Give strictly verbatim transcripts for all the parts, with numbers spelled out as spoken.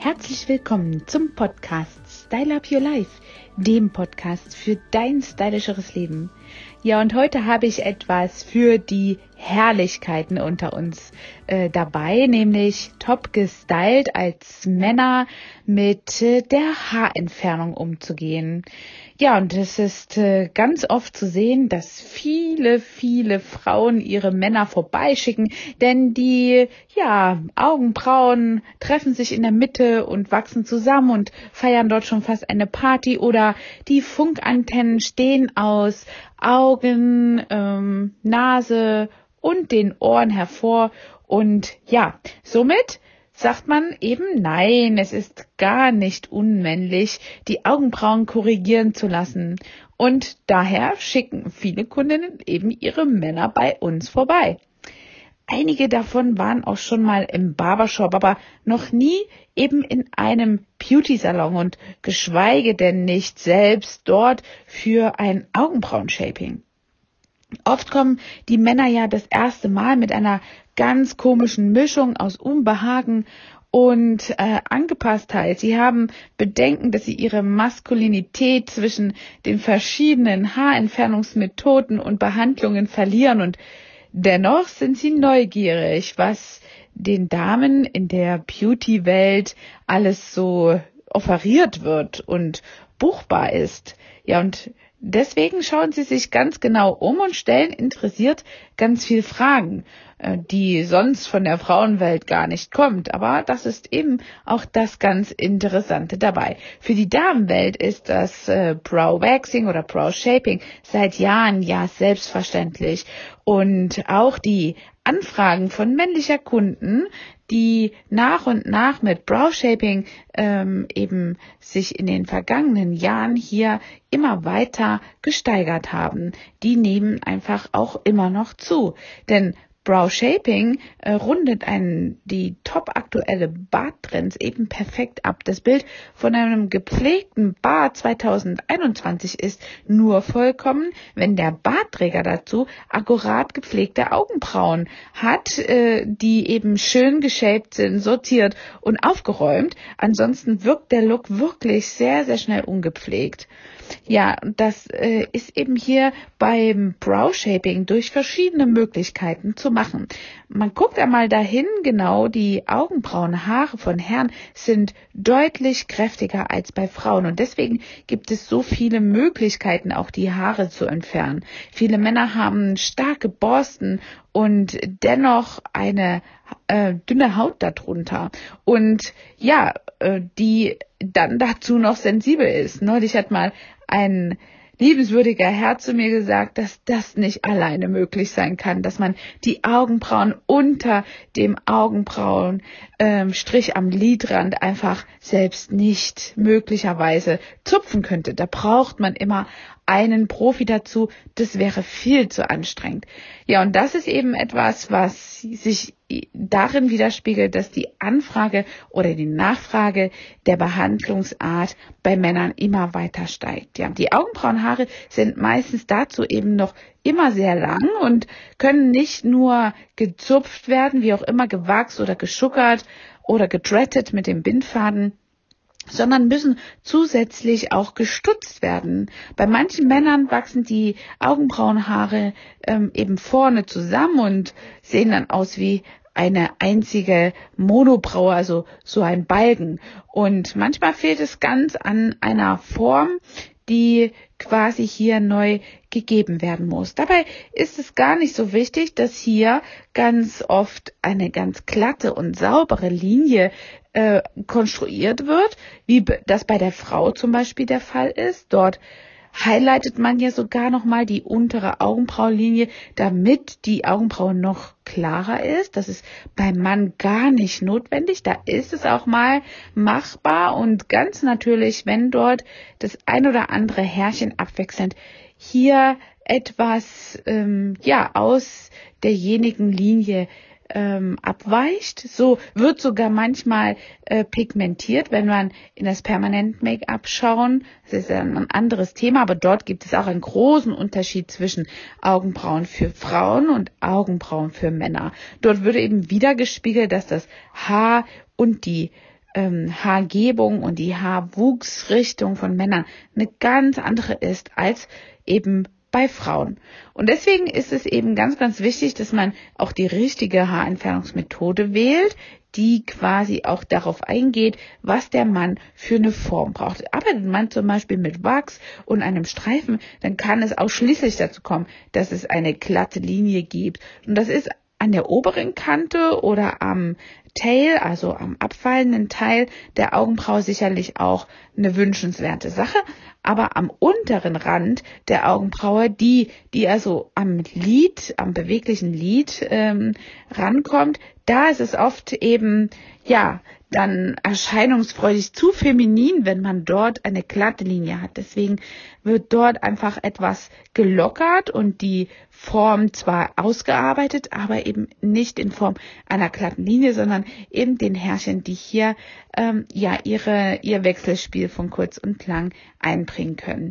Herzlich willkommen zum Podcast Style Up Your Life, dem Podcast für dein stylischeres Leben. Ja, und heute habe ich etwas für die Herrlichkeiten unter uns äh, dabei, nämlich top gestylt als Männer mit äh, der Haarentfernung umzugehen. Ja, und es ist äh, ganz oft zu sehen, dass viele, viele Frauen ihre Männer vorbeischicken, denn die ja Augenbrauen treffen sich in der Mitte und wachsen zusammen und feiern dort schon fast eine Party, oder die Funkantennen stehen aus Augen, ähm, Nase und den Ohren hervor, und ja, somit sagt man eben, nein, es ist gar nicht unmännlich, die Augenbrauen korrigieren zu lassen. Und daher schicken viele Kundinnen eben ihre Männer bei uns vorbei. Einige davon waren auch schon mal im Barbershop, aber noch nie eben in einem Beauty-Salon und geschweige denn nicht selbst dort für ein Augenbrauen-Shaping. Oft kommen die Männer ja das erste Mal mit einer ganz komischen Mischung aus Unbehagen und äh, Angepasstheit. Sie haben Bedenken, dass sie ihre Maskulinität zwischen den verschiedenen Haarentfernungsmethoden und Behandlungen verlieren, und dennoch sind sie neugierig, was den Damen in der Beauty-Welt alles so offeriert wird und buchbar ist. Ja, und deswegen schauen sie sich ganz genau um und stellen interessiert ganz viel Fragen, die sonst von der Frauenwelt gar nicht kommt. Aber das ist eben auch das ganz Interessante dabei. Für die Damenwelt ist das äh, Brow Waxing oder Brow Shaping seit Jahren ja selbstverständlich. Und auch die Anfragen von männlicher Kunden, die nach und nach mit Brow Shaping ähm, eben sich in den vergangenen Jahren hier immer weiter gesteigert haben, die nehmen einfach auch immer noch zu. Denn Brow Shaping äh, rundet einen, die top aktuelle Barttrends eben perfekt ab. Das Bild von einem gepflegten Bart zwanzig einundzwanzig ist nur vollkommen, wenn der Bartträger dazu akkurat gepflegte Augenbrauen hat, äh, die eben schön geshaped sind, sortiert und aufgeräumt. Ansonsten wirkt der Look wirklich sehr, sehr schnell ungepflegt. Ja, das äh, ist eben hier beim Brow Shaping durch verschiedene Möglichkeiten zu machen. Man guckt einmal dahin, genau, die Augenbrauenhaare von Herren sind deutlich kräftiger als bei Frauen, und deswegen gibt es so viele Möglichkeiten, auch die Haare zu entfernen. Viele Männer haben starke Borsten und dennoch eine äh, dünne Haut darunter, und ja, äh, die dann dazu noch sensibel ist. Neulich hat mal ein liebenswürdiger Herr zu mir gesagt, dass das nicht alleine möglich sein kann, dass man die Augenbrauen unter dem Augenbrauenstrich ähm, am Lidrand einfach selbst nicht möglicherweise zupfen könnte. Da braucht man immer einen Profi dazu, das wäre viel zu anstrengend. Ja, und das ist eben etwas, was sich darin widerspiegelt, dass die Anfrage oder die Nachfrage der Behandlungsart bei Männern immer weiter steigt. Ja, die Augenbrauenhaare sind meistens dazu eben noch immer sehr lang und können nicht nur gezupft werden, wie auch immer gewachst oder geschuckert oder gedrettet mit dem Bindfaden, sondern müssen zusätzlich auch gestutzt werden. Bei manchen Männern wachsen die Augenbrauenhaare ähm, eben vorne zusammen und sehen dann aus wie eine einzige Monobraue, also so ein Balken. Und manchmal fehlt es ganz an einer Form, die quasi hier neu gegeben werden muss. Dabei ist es gar nicht so wichtig, dass hier ganz oft eine ganz glatte und saubere Linie äh, konstruiert wird, wie das bei der Frau zum Beispiel der Fall ist. Dort highlightet man ja sogar nochmal die untere Augenbrauenlinie, damit die Augenbraue noch klarer ist. Das ist beim Mann gar nicht notwendig. Da ist es auch mal machbar und ganz natürlich, wenn dort das ein oder andere Härchen abwechselnd hier etwas ähm, ja aus derjenigen Linie ähm, abweicht. So wird sogar manchmal äh, pigmentiert, wenn man in das Permanent-Make-up schauen. Das ist dann ein anderes Thema, aber dort gibt es auch einen großen Unterschied zwischen Augenbrauen für Frauen und Augenbrauen für Männer. Dort würde eben wieder gespiegelt, dass das Haar und die ähm, Haargebung und die Haarwuchsrichtung von Männern eine ganz andere ist als eben bei Frauen. Und deswegen ist es eben ganz, ganz wichtig, dass man auch die richtige Haarentfernungsmethode wählt, die quasi auch darauf eingeht, was der Mann für eine Form braucht. Arbeitet man zum Beispiel mit Wachs und einem Streifen, dann kann es ausschließlich dazu kommen, dass es eine glatte Linie gibt. Und das ist an der oberen Kante oder am Tail, also am abfallenden Teil der Augenbraue sicherlich auch eine wünschenswerte Sache, aber am unteren Rand der Augenbraue, die, die also am Lid, am beweglichen Lid ähm, rankommt, da ist es oft eben, ja, dann erscheinungsfreudig zu feminin, wenn man dort eine glatte Linie hat. Deswegen wird dort einfach etwas gelockert und die Form zwar ausgearbeitet, aber eben nicht in Form einer glatten Linie, sondern eben den Härchen, die hier ähm, ja ihre ihr Wechselspiel von kurz und lang einbringen können.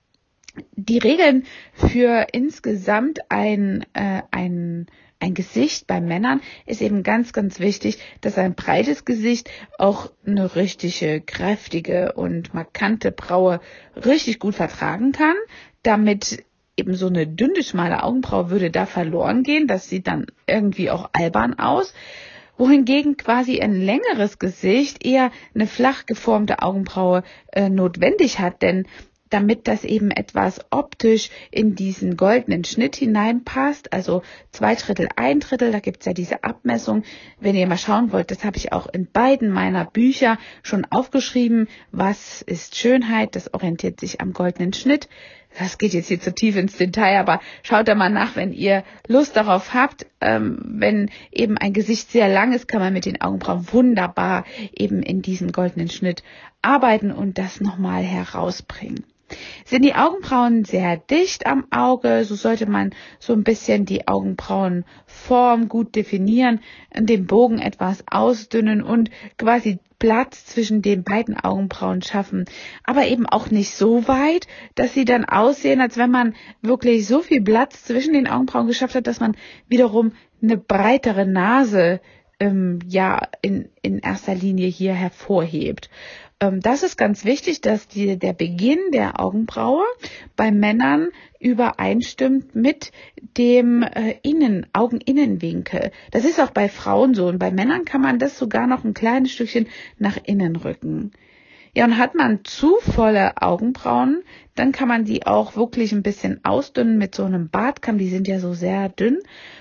Die Regeln für insgesamt ein äh, ein ein Gesicht bei Männern ist eben ganz, ganz wichtig, dass ein breites Gesicht auch eine richtige, kräftige und markante Braue richtig gut vertragen kann, damit eben so eine dünne, schmale Augenbraue würde da verloren gehen. Das sieht dann irgendwie auch albern aus. Wohingegen quasi ein längeres Gesicht eher eine flach geformte Augenbraue äh, notwendig hat, denn damit das eben etwas optisch in diesen goldenen Schnitt hineinpasst, also zwei Drittel, ein Drittel, da gibt's ja diese Abmessung. Wenn ihr mal schauen wollt, das habe ich auch in beiden meiner Bücher schon aufgeschrieben. Was ist Schönheit? Das orientiert sich am goldenen Schnitt. Das geht jetzt hier zu tief ins Detail, aber schaut da mal nach, wenn ihr Lust darauf habt. Ähm, wenn eben ein Gesicht sehr lang ist, kann man mit den Augenbrauen wunderbar eben in diesem goldenen Schnitt arbeiten und das nochmal herausbringen. Sind die Augenbrauen sehr dicht am Auge, so sollte man so ein bisschen die Augenbrauenform gut definieren, den Bogen etwas ausdünnen und quasi Platz zwischen den beiden Augenbrauen schaffen, aber eben auch nicht so weit, dass sie dann aussehen, als wenn man wirklich so viel Platz zwischen den Augenbrauen geschafft hat, dass man wiederum eine breitere Nase ähm, ja in, in erster Linie hier hervorhebt. Das ist ganz wichtig, dass die, der Beginn der Augenbraue bei Männern übereinstimmt mit dem äh, Innen, Augeninnenwinkel. Das ist auch bei Frauen so und bei Männern kann man das sogar noch ein kleines Stückchen nach innen rücken. Ja, und hat man zu volle Augenbrauen, dann kann man die auch wirklich ein bisschen ausdünnen mit so einem Bartkamm. Die sind ja so sehr dünn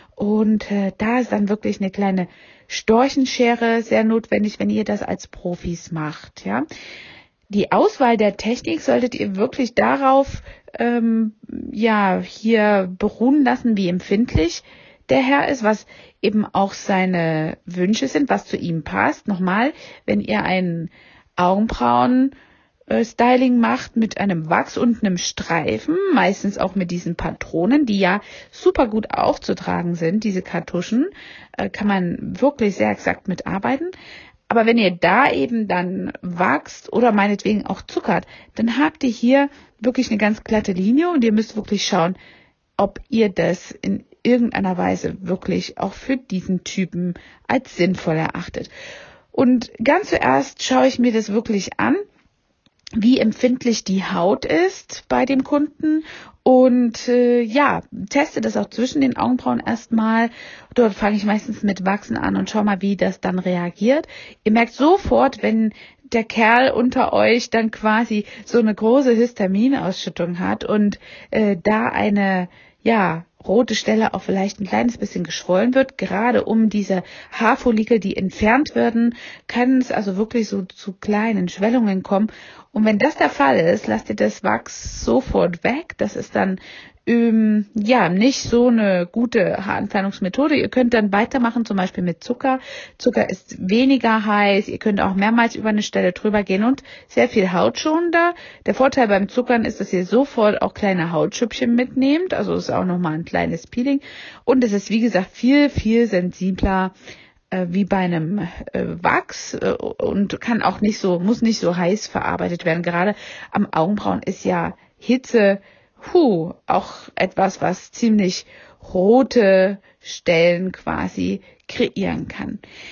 und äh, da ist dann wirklich eine kleine Storchenschere sehr notwendig, wenn ihr das als Profis macht, ja. Die Auswahl der Technik solltet ihr wirklich darauf, ähm, ja, hier beruhen lassen, wie empfindlich der Herr ist, was eben auch seine Wünsche sind, was zu ihm passt. Nochmal, wenn ihr einen Augenbrauen Styling macht mit einem Wachs und einem Streifen, meistens auch mit diesen Patronen, die ja super gut aufzutragen sind, diese Kartuschen, äh, kann man wirklich sehr exakt mitarbeiten. Aber wenn ihr da eben dann wachst oder meinetwegen auch zuckert, dann habt ihr hier wirklich eine ganz glatte Linie und ihr müsst wirklich schauen, ob ihr das in irgendeiner Weise wirklich auch für diesen Typen als sinnvoll erachtet. Und ganz zuerst schaue ich mir das wirklich an, wie empfindlich die Haut ist bei dem Kunden und äh, ja, teste das auch zwischen den Augenbrauen erstmal. Dort fange ich meistens mit Wachsen an und schau mal, wie das dann reagiert. Ihr merkt sofort, wenn der Kerl unter euch dann quasi so eine große Histaminausschüttung hat und äh, da eine, ja, rote Stelle auch vielleicht ein kleines bisschen geschwollen wird, gerade um diese Haarfollikel, die entfernt werden, kann es also wirklich so zu kleinen Schwellungen kommen. Und wenn das der Fall ist, lasst ihr das Wachs sofort weg. Das ist dann ähm, ja nicht so eine gute Haarentfernungsmethode. Ihr könnt dann weitermachen, zum Beispiel mit Zucker. Zucker ist weniger heiß. Ihr könnt auch mehrmals über eine Stelle drüber gehen und sehr viel hautschonender. Der Vorteil beim Zuckern ist, dass ihr sofort auch kleine Hautschüppchen mitnehmt. Also ist auch nochmal ein kleines Peeling. Und es ist, wie gesagt, viel, viel sensibler wie bei einem äh, Wachs äh, und kann auch nicht so, muss nicht so heiß verarbeitet werden. Gerade am Augenbrauen ist ja Hitze, hu, auch etwas, was ziemlich rote Stellen quasi kreieren kann.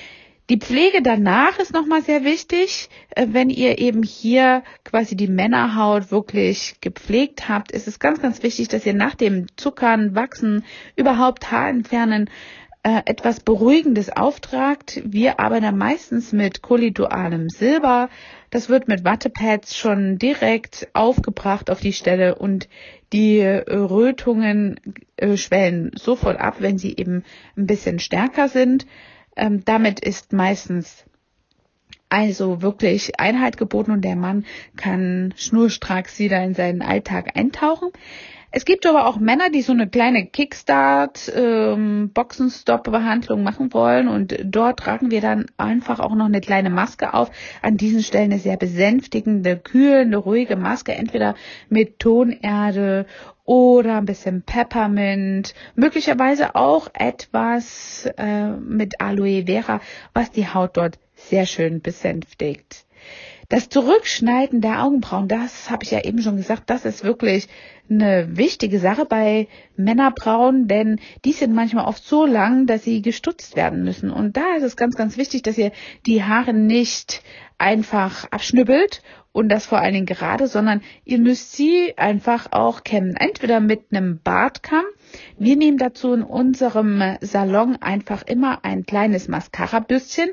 Die Pflege danach ist nochmal sehr wichtig. Wenn ihr eben hier quasi die Männerhaut wirklich gepflegt habt, ist es ganz, ganz wichtig, dass ihr nach dem Zuckern, Wachsen, überhaupt Haar entfernen, etwas Beruhigendes auftragt. Wir arbeiten meistens mit kolloidalem Silber. Das wird mit Wattepads schon direkt aufgebracht auf die Stelle und die Rötungen äh, schwellen sofort ab, wenn sie eben ein bisschen stärker sind. Ähm, damit ist meistens also wirklich Einheit geboten und der Mann kann schnurstracks wieder in seinen Alltag eintauchen. Es gibt aber auch Männer, die so eine kleine Kickstart, ähm, Boxenstopp-Behandlung machen wollen und dort tragen wir dann einfach auch noch eine kleine Maske auf. An diesen Stellen eine sehr besänftigende, kühlende, ruhige Maske, entweder mit Tonerde oder ein bisschen Peppermint, möglicherweise auch etwas äh, mit Aloe Vera, was die Haut dort sehr schön besänftigt. Das Zurückschneiden der Augenbrauen, das habe ich ja eben schon gesagt, das ist wirklich eine wichtige Sache bei Männerbrauen, denn die sind manchmal oft so lang, dass sie gestutzt werden müssen. Und da ist es ganz, ganz wichtig, dass ihr die Haare nicht einfach abschnibbelt und das vor allen Dingen gerade, sondern ihr müsst sie einfach auch kämmen. Entweder mit einem Bartkamm. Wir nehmen dazu in unserem Salon einfach immer ein kleines Mascara-Bürstchen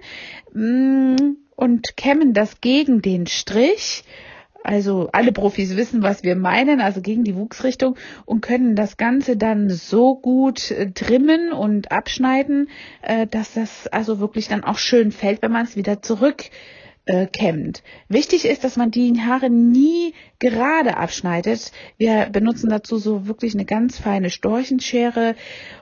und kämmen das gegen den Strich. Also alle Profis wissen, was wir meinen, also gegen die Wuchsrichtung und können das Ganze dann so gut äh, trimmen und abschneiden, äh, dass das also wirklich dann auch schön fällt, wenn man es wieder zurück äh, kämmt. Wichtig ist, dass man die Haare nie gerade abschneidet. Wir benutzen dazu so wirklich eine ganz feine Storchenschere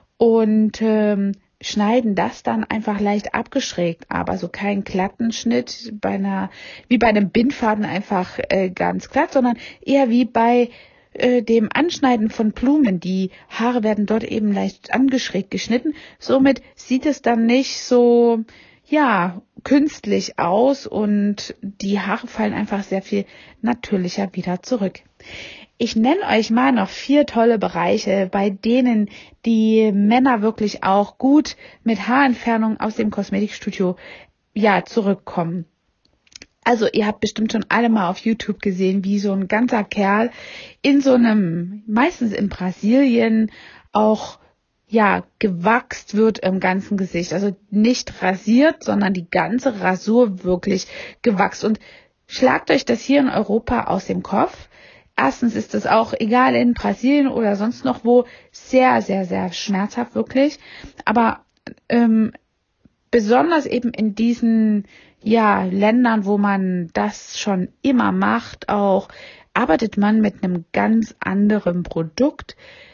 und ähm, schneiden das dann einfach leicht abgeschrägt ab, also kein glatten Schnitt bei einer, wie bei einem Bindfaden einfach äh, ganz glatt, sondern eher wie bei äh, dem Anschneiden von Blumen. Die Haare werden dort eben leicht angeschrägt geschnitten, somit sieht es dann nicht so, ja, künstlich aus und die Haare fallen einfach sehr viel natürlicher wieder zurück. Ich nenne euch mal noch vier tolle Bereiche, bei denen die Männer wirklich auch gut mit Haarentfernung aus dem Kosmetikstudio ja zurückkommen. Also ihr habt bestimmt schon alle mal auf YouTube gesehen, wie so ein ganzer Kerl in so einem, meistens in Brasilien, auch ja gewachst wird im ganzen Gesicht. Also nicht rasiert, sondern die ganze Rasur wirklich gewachst. Und schlagt euch das hier in Europa aus dem Kopf. Erstens ist es auch, egal in Brasilien oder sonst noch wo, sehr, sehr, sehr schmerzhaft wirklich. Aber ähm, besonders eben in diesen ja Ländern, wo man das schon immer macht, auch arbeitet man mit einem ganz anderen Produkt.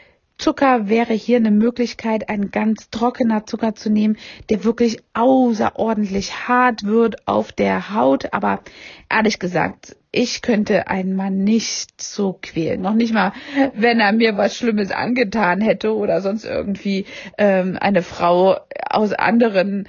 Zucker wäre hier eine Möglichkeit, ein ganz trockener Zucker zu nehmen, der wirklich außerordentlich hart wird auf der Haut. Aber ehrlich gesagt, ich könnte einen Mann nicht so quälen. Noch nicht mal, wenn er mir was Schlimmes angetan hätte oder sonst irgendwie ähm, eine Frau aus anderen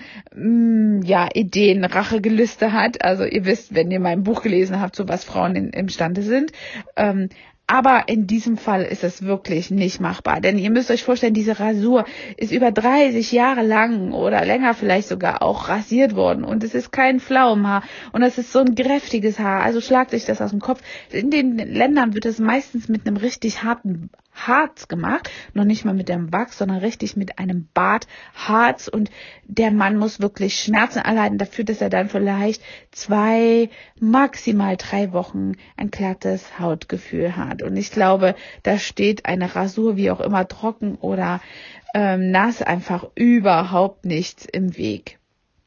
mh, ja, Ideen Rachegelüste hat. Also ihr wisst, wenn ihr mein Buch gelesen habt, so was Frauen in, imstande sind. Ähm, Aber in diesem Fall ist es wirklich nicht machbar, denn ihr müsst euch vorstellen, diese Rasur ist über dreißig Jahre lang oder länger vielleicht sogar auch rasiert worden und es ist kein Pflaumenhaar und es ist so ein kräftiges Haar, also schlagt euch das aus dem Kopf. In den Ländern wird es meistens mit einem richtig harten Harz gemacht, noch nicht mal mit dem Wachs, sondern richtig mit einem Bartharz und der Mann muss wirklich Schmerzen erleiden dafür, dass er dann vielleicht zwei, maximal drei Wochen ein glattes Hautgefühl hat. Und ich glaube, da steht eine Rasur, wie auch immer, trocken oder ähm, nass, einfach überhaupt nichts im Weg.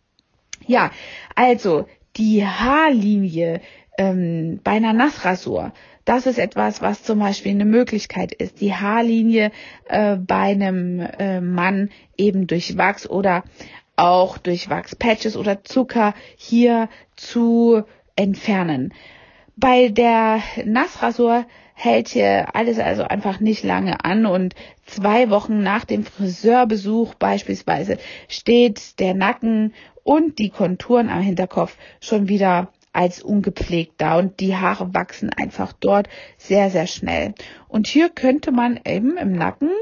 Ja, also die Haarlinie ähm, bei einer Nassrasur, das ist etwas, was zum Beispiel eine Möglichkeit ist, die Haarlinie äh, bei einem äh, Mann eben durch Wachs oder auch durch Wachspatches oder Zucker hier zu entfernen. Bei der Nassrasur hält hier alles also einfach nicht lange an und zwei Wochen nach dem Friseurbesuch beispielsweise steht der Nacken und die Konturen am Hinterkopf schon wieder als ungepflegt da und die Haare wachsen einfach dort sehr, sehr schnell. Und hier könnte man eben im Nacken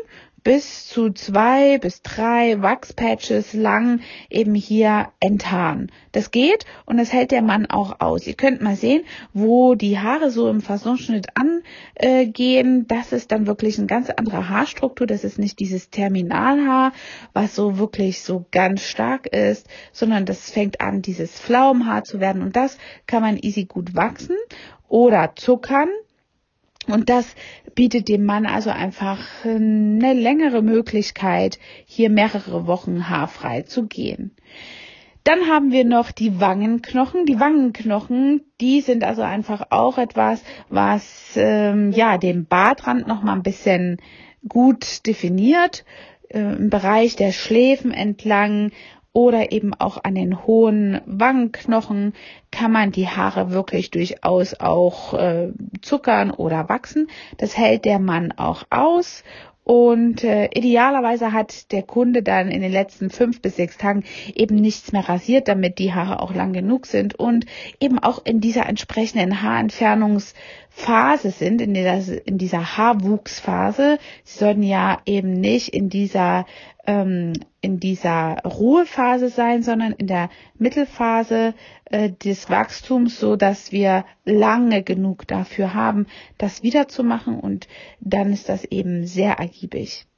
bis zu zwei bis drei Wachspatches lang eben hier enthaaren. Das geht und das hält der Mann auch aus. Ihr könnt mal sehen, wo die Haare so im Fasonschnitt angehen. Das ist dann wirklich eine ganz andere Haarstruktur. Das ist nicht dieses Terminalhaar, was so wirklich so ganz stark ist, sondern das fängt an, dieses Pflaumenhaar zu werden und das kann man easy gut wachsen oder zuckern. Und das bietet dem Mann also einfach eine längere Möglichkeit, hier mehrere Wochen haarfrei zu gehen. Dann haben wir noch die Wangenknochen. Die Wangenknochen, die sind also einfach auch etwas, was ähm, ja den Bartrand noch mal ein bisschen gut definiert, äh, im Bereich der Schläfen entlang. Oder eben auch an den hohen Wangenknochen kann man die Haare wirklich durchaus auch äh, zuckern oder wachsen. Das hält der Mann auch aus. Und äh, idealerweise hat der Kunde dann in den letzten fünf bis sechs Tagen eben nichts mehr rasiert, damit die Haare auch lang genug sind und eben auch in dieser entsprechenden Haarentfernungsphase sind, in dieser, in dieser Haarwuchsphase. Sie sollten ja eben nicht in dieser ähm, in dieser Ruhephase sein, sondern in der Mittelphase äh, des Wachstums, so dass wir lange genug dafür haben, das wiederzumachen und dann ist das eben sehr ergiebig.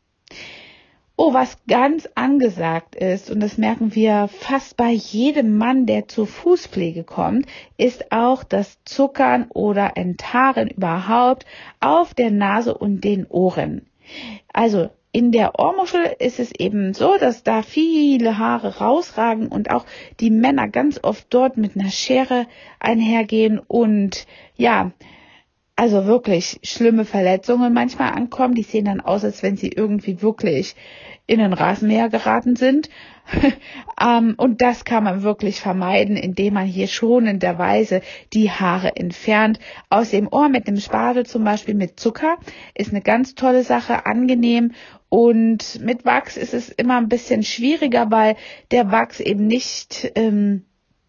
Oh, was ganz angesagt ist, und das merken wir fast bei jedem Mann, der zur Fußpflege kommt, ist auch das Zuckern oder Enthaaren überhaupt auf der Nase und den Ohren. Also in der Ohrmuschel ist es eben so, dass da viele Haare rausragen und auch die Männer ganz oft dort mit einer Schere einhergehen und ja, also wirklich schlimme Verletzungen manchmal ankommen. Die sehen dann aus, als wenn sie irgendwie wirklich in den Rasenmäher geraten sind. um, und das kann man wirklich vermeiden, indem man hier schonenderweise die Haare entfernt. Aus dem Ohr mit einem Spatel, zum Beispiel mit Zucker, ist eine ganz tolle Sache, angenehm. Und mit Wachs ist es immer ein bisschen schwieriger, weil der Wachs eben nicht ähm,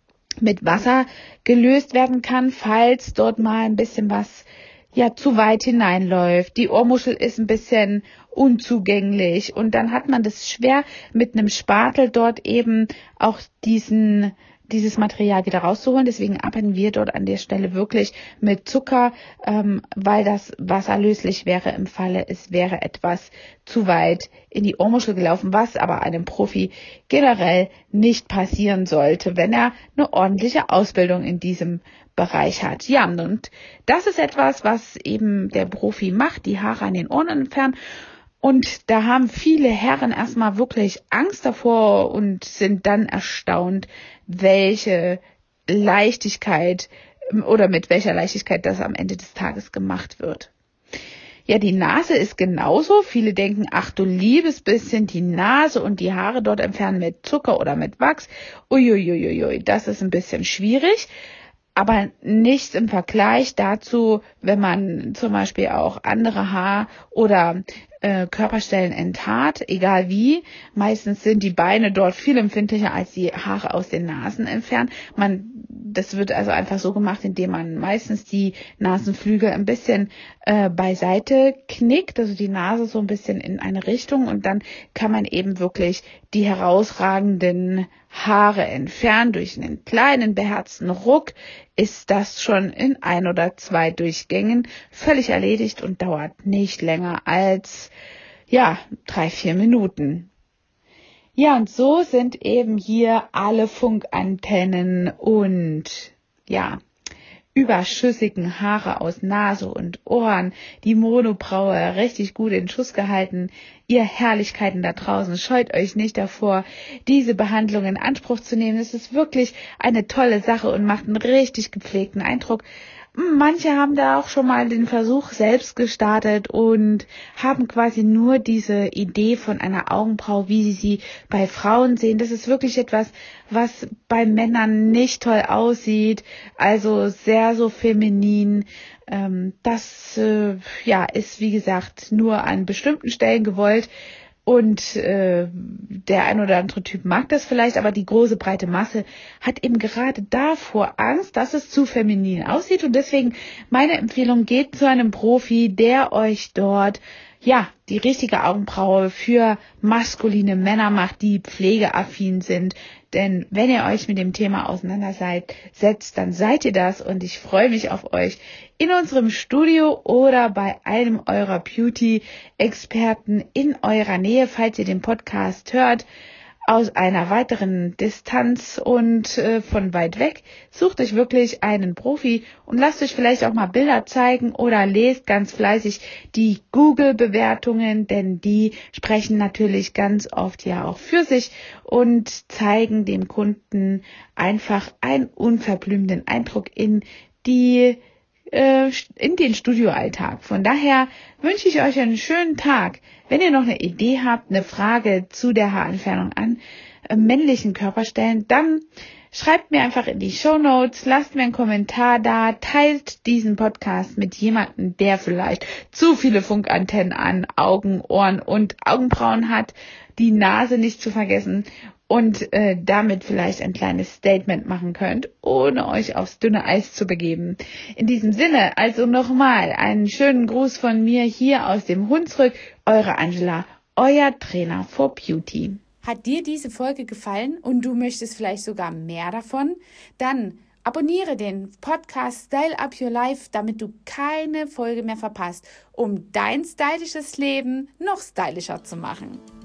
mit Wasser gelöst werden kann, falls dort mal ein bisschen was ja zu weit hineinläuft. Die Ohrmuschel ist ein bisschen unzugänglich und dann hat man das schwer mit einem Spatel dort eben auch diesen dieses Material wieder rauszuholen. Deswegen arbeiten wir dort an der Stelle wirklich mit Zucker, ähm, weil das wasserlöslich wäre im Falle, es wäre etwas zu weit in die Ohrmuschel gelaufen, was aber einem Profi generell nicht passieren sollte, wenn er eine ordentliche Ausbildung in diesem Bereich hat. Ja, und das ist etwas, was eben der Profi macht, die Haare an den Ohren entfernen. Und da haben viele Herren erstmal wirklich Angst davor und sind dann erstaunt, welche Leichtigkeit oder mit welcher Leichtigkeit das am Ende des Tages gemacht wird. Ja, die Nase ist genauso. Viele denken, ach du liebes bisschen, die Nase und die Haare dort entfernen mit Zucker oder mit Wachs. Uiuiuiui, das ist ein bisschen schwierig. Aber nichts im Vergleich dazu, wenn man zum Beispiel auch andere Haar- oder äh, Körperstellen enthaart, egal wie. Meistens sind die Beine dort viel empfindlicher als die Haare aus den Nasen entfernt. Man, das wird also einfach so gemacht, indem man meistens die Nasenflügel ein bisschen äh, beiseite knickt, also die Nase so ein bisschen in eine Richtung und dann kann man eben wirklich die herausragenden Haare entfernen. Durch einen kleinen beherzten Ruck ist das schon in ein oder zwei Durchgängen völlig erledigt und dauert nicht länger als, ja, drei, vier Minuten. Ja, und so sind eben hier alle Funkantennen und, ja, überschüssigen Haare aus Nase und Ohren, die Monobraue richtig gut in Schuss gehalten. Ihr Herrlichkeiten da draußen, scheut euch nicht davor, diese Behandlung in Anspruch zu nehmen. Es ist wirklich eine tolle Sache und macht einen richtig gepflegten Eindruck. Manche haben da auch schon mal den Versuch selbst gestartet und haben quasi nur diese Idee von einer Augenbraue, wie sie sie bei Frauen sehen. Das ist wirklich etwas, was bei Männern nicht toll aussieht, also sehr so feminin. Das äh, ja ist, wie gesagt, nur an bestimmten Stellen gewollt. Und äh, der ein oder andere Typ mag das vielleicht, aber die große breite Masse hat eben gerade davor Angst, dass es zu feminin aussieht. Und deswegen meine Empfehlung, geht zu einem Profi, der euch dort ja, die richtige Augenbraue für maskuline Männer macht, die pflegeaffin sind. Denn wenn ihr euch mit dem Thema auseinandersetzt, dann seid ihr das und ich freue mich auf euch in unserem Studio oder bei einem eurer Beauty-Experten in eurer Nähe, falls ihr den Podcast hört, aus einer weiteren Distanz und äh, von weit weg. Sucht euch wirklich einen Profi und lasst euch vielleicht auch mal Bilder zeigen oder lest ganz fleißig die Google-Bewertungen, denn die sprechen natürlich ganz oft ja auch für sich und zeigen dem Kunden einfach einen unverblümten Eindruck in die in den Studioalltag. Von daher wünsche ich euch einen schönen Tag. Wenn ihr noch eine Idee habt, eine Frage zu der Haarentfernung an äh, männlichen Körperstellen, dann schreibt mir einfach in die Shownotes, lasst mir einen Kommentar da, teilt diesen Podcast mit jemandem, der vielleicht zu viele Funkantennen an Augen, Ohren und Augenbrauen hat, die Nase nicht zu vergessen und äh, damit vielleicht ein kleines Statement machen könnt, ohne euch aufs dünne Eis zu begeben. In diesem Sinne, also nochmal einen schönen Gruß von mir hier aus dem Hunsrück, eure Angela, euer Trainer for Beauty. Hat dir diese Folge gefallen und du möchtest vielleicht sogar mehr davon? Dann abonniere den Podcast Style Up Your Life, damit du keine Folge mehr verpasst, um dein stylisches Leben noch stylischer zu machen.